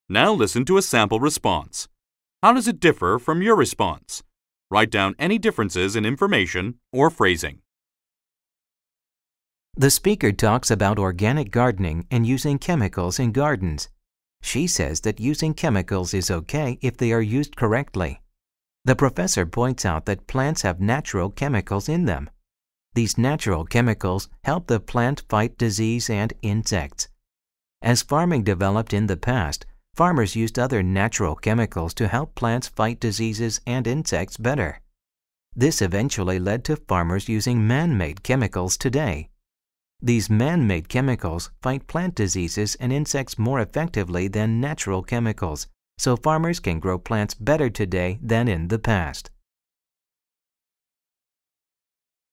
Now listen to a sample response. How does it differ from your response? Write down any differences in information or phrasing. The speaker talks about organic gardening and using chemicals in gardens. She says that using chemicals is okay if they are used correctly. The professor points out that plants have natural chemicals in them. These natural chemicals help the plant fight disease and insects. As farming developed in the past, farmers used other natural chemicals to help plants fight diseases and insects better. This eventually led to farmers using man-made chemicals today. These man-made chemicals fight plant diseases and insects more effectively than natural chemicals, so farmers can grow plants better today than in the past.